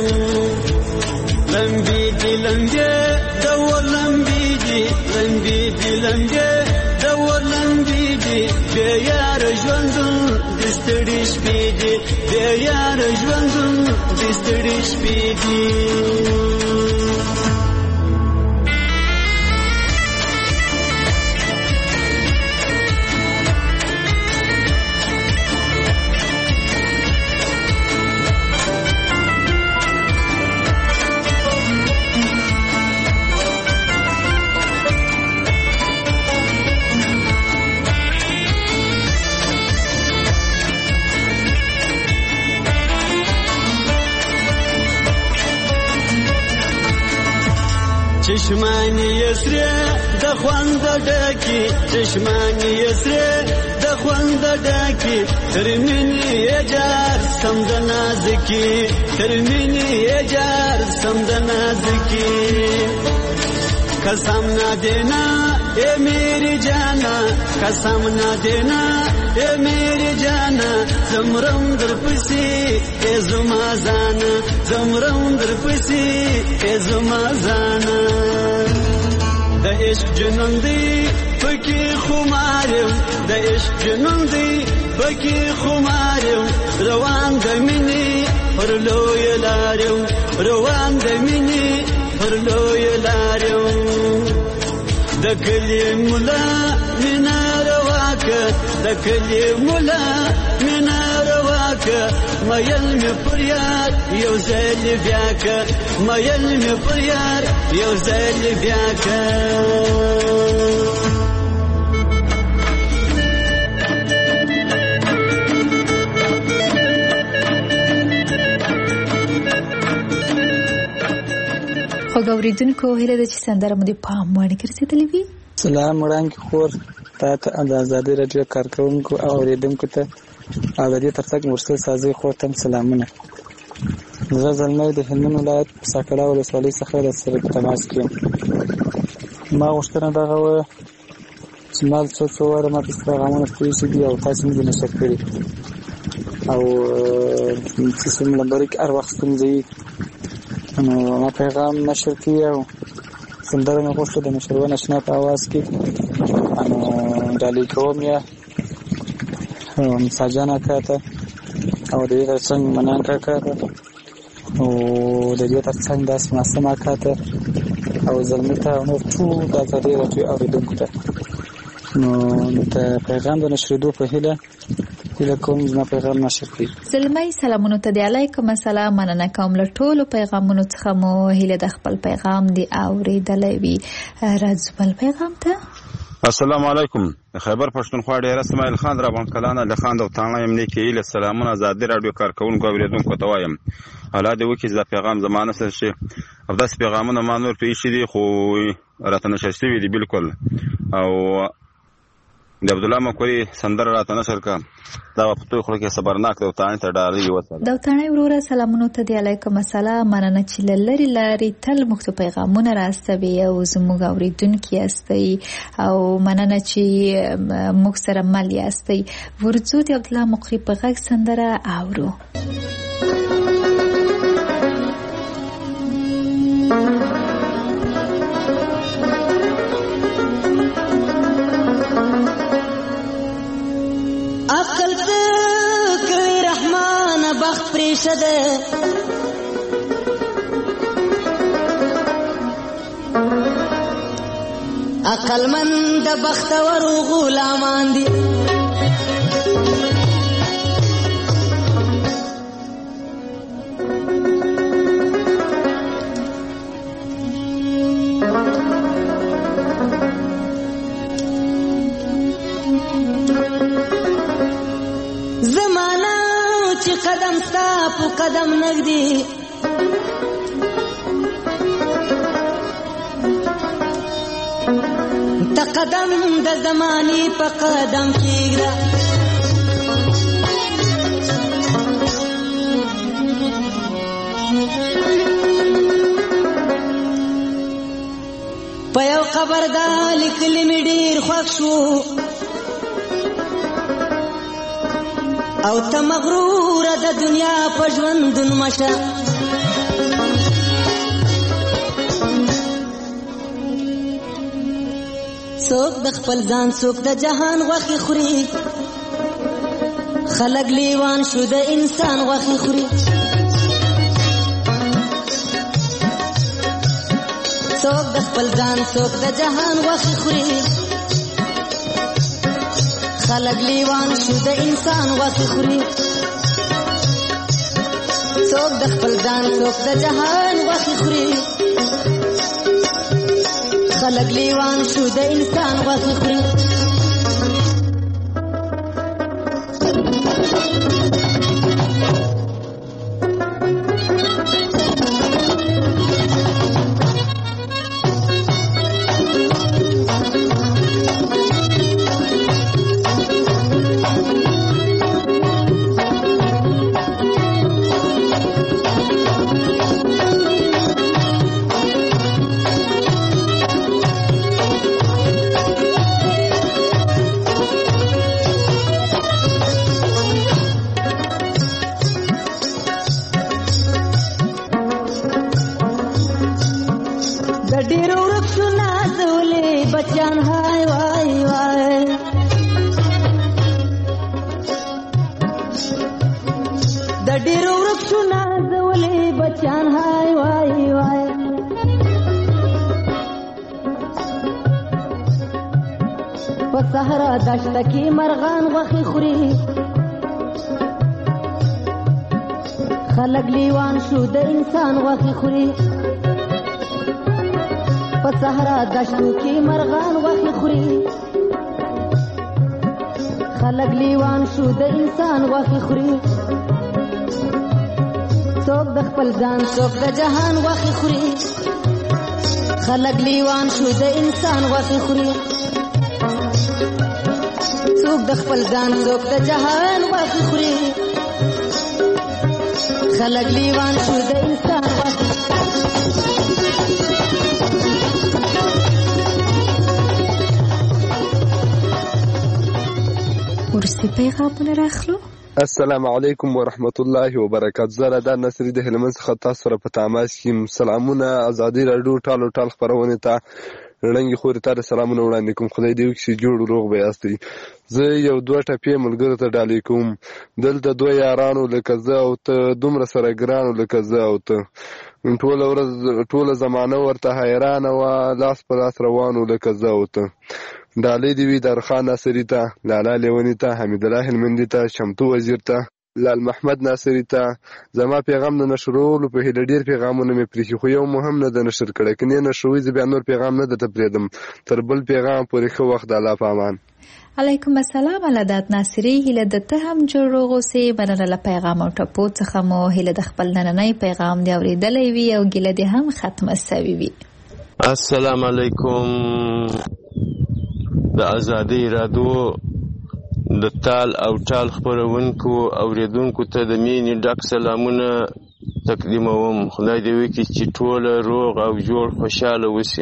لمبی دی لنګه دو لمبی دی، لمبی دی لنګه دو لمبی دی، بیا یار ژوندون د ستړي شپې دی، بیا یار ژوندون د ستړي شپې دی. چشمانی یسره د خوند ډکی چشمانی یسره د خوند ډکی ترمنی یجار سم د نازکی ترمنی یجار سم د نازکی قسم نہ دینا اے میری جانا قسم نہ دینا اے میری جانا زمرم در پسی اے زما زانا زمرم در پسی اے زما زانا د عشق جنون دی پکی خمارم د عشق جنون دی پکی خمارم روان د مینی پر لوی لارم روان د مینی پر لوی لارم د کلی مولا مینا رواکه د کلی مولا مینا رواکه مایل می پر یار یو ځل بیا که مایل می پر یار یو ځل بیا که خوږوریدونکو هیله ده چې سندره مو د پام وړ ګرځېدلې وي. سلام وړاندې خور تا ته د ازادي راډیو کارکوونکو او اورېدونکو ته او د دې ترڅنګ مرسل سازي خور ته سلامونه. زه زلمی د هلمند ولایت ساکړه ولسوالۍ څخه درسره په تماس کې یم. ما غوښتنه دغه وه چې ما څو څو واره ماته پیغامونه پرې شوي دي او تاسې مې دې نشر کړي او چې نمبر کې هر وخت ستونزې وي نو ما پیغام نشر کړي او سندره مې غوښته د مشرون اشنا په اواز کې نو ډالۍ کوم یا مساجان اکا ته او د دې ترڅنګ منان کاکا ته او د دې ترڅنګ داسې معصوم اکا ته او زلمي ته او نور ټول د ازادي راډیو اورېدونکو ته نو د پیغام د نشرېدو په هیله هیله کوم زما پیغام نشر کړي. زلمی سلامونو ته د علیکم السلام مننه کوم له ټولو پیغامونو څخه مو هیله د خپل پیغام دی اورېدلی وي. راځو بل پیغام ته. السلام علیکم. خیبر پښتونخوا ډیر اسماعیل خان را باندې کلانه له خان د تاڼه يم نیکه ایله سلامونه ازادي راډیو کارکونکو اوریدونکو ته وایم اولاد وکي دا پیغام زمانه سره شي او داس پیغامونه ما نور پیښ دي خو راته نشستی وي دي بالکل او د عبد الله مکوری سندره راته نشر کا دا په تو خو کې صبرناک د تاڼه ته ډالۍ وته د تاڼه وروره سلامونه ته دی علیکم السلام مننه چې لری لری تل مختو پیغامونه راستوي او زموږ اوریدونکو یاستئ او مننه چې موږ سره مل یاستئ. ورځو د عبد الله مکوری په غږ سندره اورو. عقل کوي رحمان بخت پریشد عقل مند بختور غلامان دي زمانہ چې قدم ستا په قدم نږدې ته قدم د زمانې په قدم کېږده په یو خبر دا لیکلي مې ډېر خوښ شو او ته مغرور د دنیا په ژوندون مشه څوک د خپل ځان څوک د جهان غوښې خوري خلک لیوان شو د انسان غوښې خوري څوک د خپل ځان څوک د جهان غوښې خوري خلق لیوان شو د انسان غوښې خوري څوک د خپل ځان څوک د جهان غوښې خوري خلق لیوان شو د انسان غوښې خوري ډېرو ورک شو نازولې بچیان هاي وای وای د ډېرو ورک شو نازولې بچیان هاي وای وای په صحرا دشته کې مرغان غوښې خوري خلک لیوان شو د انسان غوښې خوري په صحرا دشتو کې مرغان غوښې خوري خلک لیوان شو د انسان غوښې خوري څوک د خپل ځان څوک د جهان غوښې خوري خلک لیوان شو د انسان غوښې خوري څوک د خپل ځان څوک د جهان غوښې خوري خلک لیوان شو د انسان غوښې ورستی پیغامونه راخلو. السلام علیکم ورحمت الله وبرکاته. زه رادار نصري د هلمند څخه تاسو سره په تماس کې یم. سلامونه ازادي راډیو ټال او ټال خپرونې ته رنګي خوري ته سلامونه وړاندې کوم. خدای دې وکړي چې جوړ روغ به یاستئ. زه یو دوه ټپې ملګرو ته ډالۍ کوم. دلته دوه یارانو لکه زه او ته دومره سره ګرانو لکه زه او ته ټوله ورځ ټوله زمانه ورته حیرانه وه لاس په لاس روانو لکه زه او ته. ډالۍ دې وي درخان ناصري ته لالا لیوني ته حمیدالله هلمندي ته شمتو وزیر ته لال محمد ناصري ته. زما پیغام د نشرولو په هیله ډېر پیغامونه مې پرېښي خو یو مهم نه د نشر کړی که نه نشروي زه بیا نور پیغام نه درته پرېږدم. تر بل پیغام پورې ښه وخت. د الله په امان. علیکم السلام علادات ناصري. هیله د ته هم جوړ روغ اوسې. مننه له پیغام او ټپو څخه مو هیله د خپل نننی پیغام دې اورېدلی وي او ګیله دې هم ختمه سوي وي. السلام علیکم. د ازادۍ راډیو د تال او ټال خپرونکو اوریدونکو ته د مینې ډک سلامونه تقدیموم. خدای دې وکړي چې ټوله روغ او جوړ خوشحاله اوسي.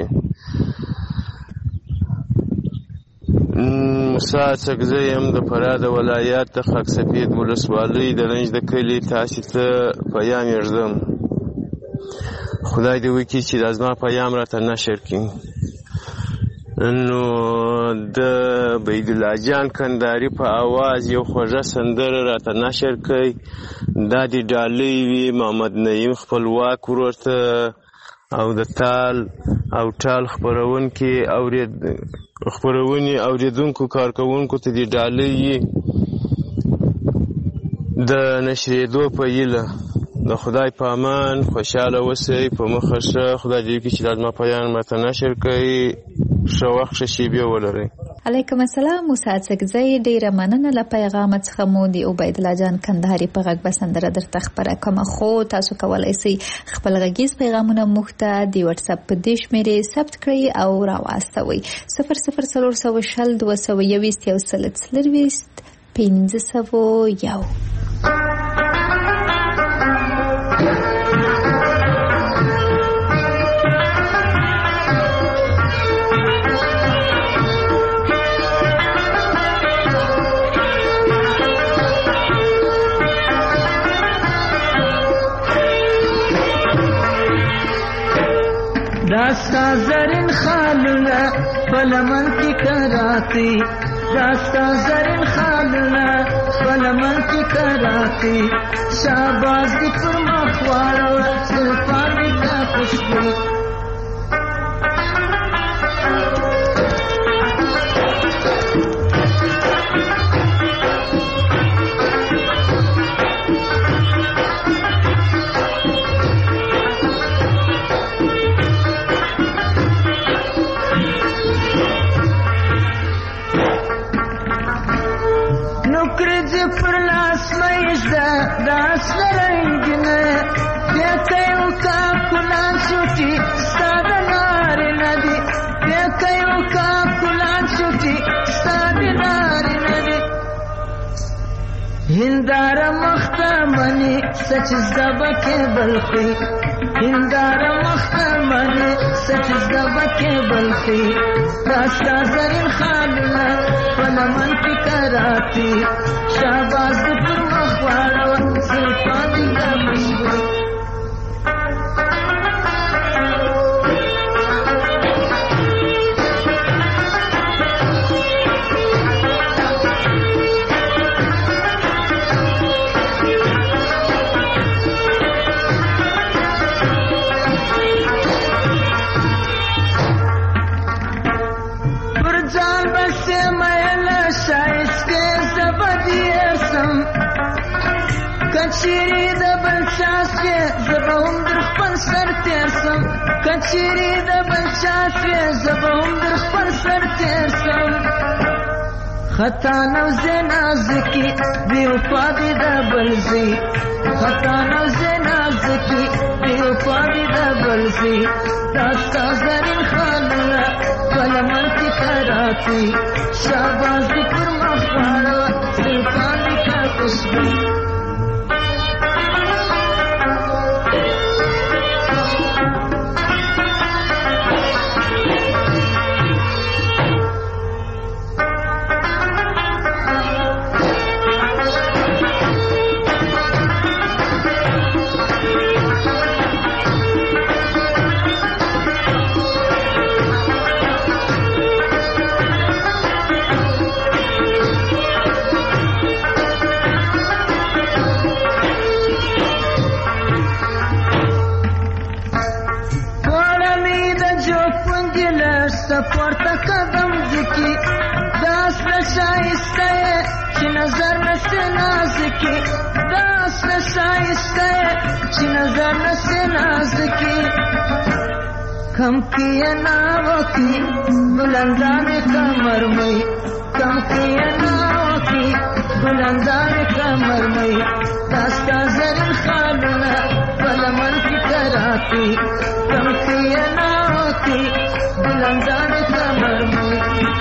موسی سګزی یم د فراه د ولایت د خاک سفید ولسوالۍ د رنج د کلي. تاسې ته پیام یږدم. خدای دې وکړي چې دا زما پیام راته نشر کړي. نو د بید الله جان کندهاري په اواز یو خوږه سندره راته نشر کړئ. دا د ډالۍ وي محمد نعیم خپلواک ورور ته او د تال او ټال خپرونکي خپرونې اوریدونکو کارکوونکو ته د ډالۍ د نشرېدو په هیله. د خدای په امان خوشحاله اوسئ. په مخه ښه. خدای دې وکړي چې دا زما پیام راته نشر کړئ. ښه وخت ښه شیبې ولرئ. علیکم السلام. موسی سګزی ډیره مننه له پیغامه څخه مو د عبید الله جان کندهاري په غږ به سندره درته خپره کومه خو تاسو کولی شئ خپل غږیز پیغامونه موږ ته د وټس اپ په دې شمېرې ثبت کړئ او راواستوئ. صفر صفر څلور سوه شل دوه سوه یویشت یو سل څلرویشت پنځه سوه یو. داستا زرین خالونه فلمن کی کراتی داستا زرین خالونه فلمن کی کراتی شاباز دی پر مخوارو سلطان دی کا خوشبو داس رنگینه بیکایو کا کلان شوٹی ستاد ناری ندی بیکایو کا کلان شوٹی ستاد ناری ندی هندار مختمنی سچ زبکه بلخی هندار مختمنی سچ زبکه بلخی داستا زرین خالنا فلمن کی کراتی شاباز پر مخوارا سلطانی کا مشغول کچېرې د بل چا شوې زه به هم در خپل سر تېر سم کچېرې د بل چا شوې زه به هم در خپل سر تېر سم خطا نوزې نازکي بې وفا دې د بل ځي خطا نوزې نازکي بې وفا دې د بل ځي دا ستا زرین خالونه په لمن کې کراتي شاباس دې پر مخ واړه زلفان دې کا خوشبو پورته قدم ذکی داس نشایسته چې نظر نسې نازکی داس نشایسته چې نظر نسې نازکی کم کیه ناوکی بلندان کمر مئی کم کیه ناوکی بلندان کمر مئی داستا زرین خالونه بلمن کی کراتی کم کیه ناوکی بلندان کمر مئی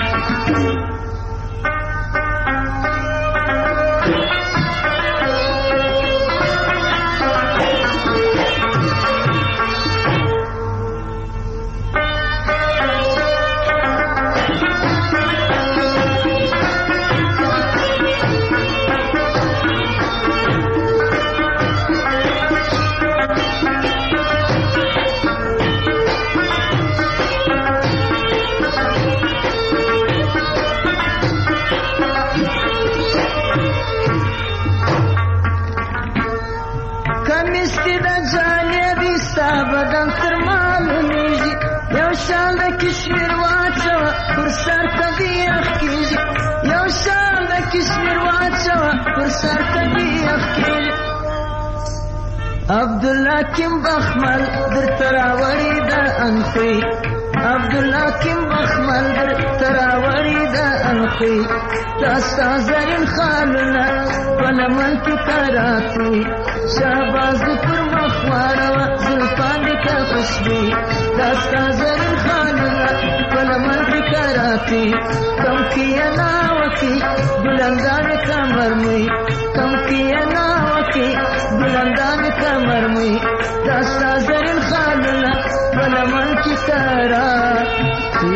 بدن تر معلومیږي یو شال د کشمیر واچوه پر سر ته بیخ کېږي یو شال د کشمیر واچوه پر سر ته بیخ کېږي عبدالله کیم بخمل درته راوړي د انخوي عبدالله کیم بخمل درته راوړي د انخوي دا ستا زرین خالونه په لمن کې کراتي شهباز دې پر مخ واړوه زلفان دې که خوشبي دا ستا زرین خالونه په لمن کې کراتي کم کیه ناوکي بلندان کمر مئی کم کیه ناوکي بلندان کمر مئی دا ستا زرین خالونه په لمن کې کراتي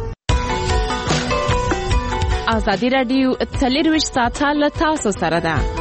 ازادي راډیو څلرویشت ساعته له تاسو سره ده.